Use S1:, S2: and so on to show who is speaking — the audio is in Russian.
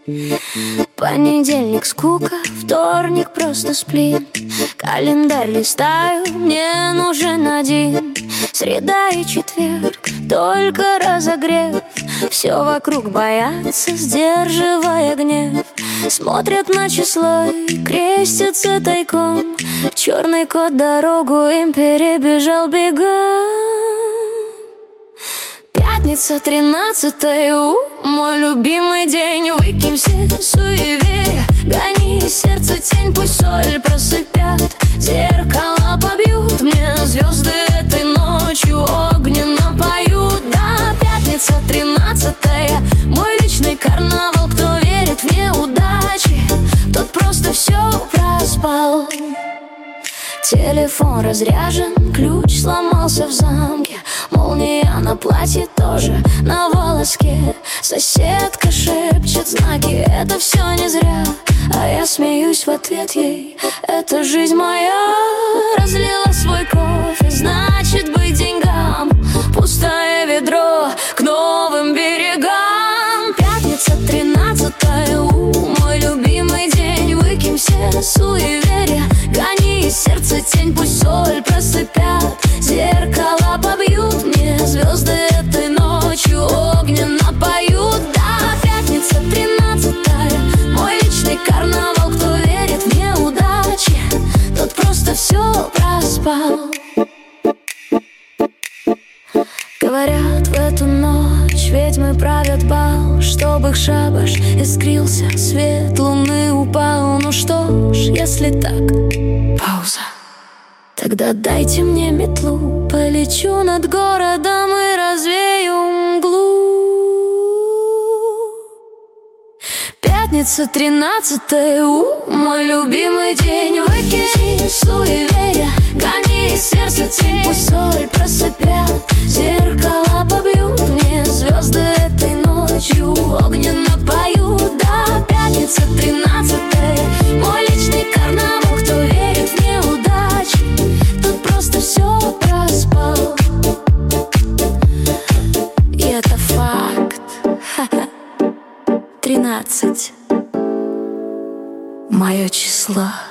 S1: Понедельник скука, вторник просто сплин. Календарь листаю, мне нужен один. Среда и четверг, только разогрев. Все вокруг боятся, сдерживая гнев. Смотрят на число и крестятся тайком. Черный кот дорогу им перебежал бегом. Пятница, 13-е, мой любимый день. Выкинь все суеверия, гони сердце тень. Пусть соль просыпят, зеркала побьют. Мне звезды этой ночью огненно поют. Да, пятница, 13-е, мой личный карнавал. Кто верит в неудачи, тот просто все проспал. Телефон разряжен, ключ сломался в замке. Молния на платье тоже на волоске. Соседка шепчет знаки, это все не зря. А я смеюсь в ответ ей, это жизнь моя. Разлила свой кофе, значит быть деньгам. Пустое ведро к новым берегам. Пятница, 13-е, мой любимый день. Выкинь все суеверия, гони сердце тень. Пусть соль просыпят, зеркала побьют. Мне звезды этой ночью огненно поют. Да, пятница, 13-е, мой личный карнавал. Кто верит в неудачи, тот просто все проспал. Говорят, в эту ночь ведьмы правят бал, чтобы их шабаш искрился, свет луны упал. Ну что ж, если так, пауза. Тогда дайте мне метлу, полечу над городом и развею мглу. Пятница, 13-е, мой любимый день. Выкинь суеверия, гони сердце тень. Пусть соль просыпят, зеркала побьют. Мне звезды этой ночью огненно поют. Да, пятница, 13-е, мой личный карнавал. Кто верит в неудачи, тот просто все проспал. И это факт. 13 мое число.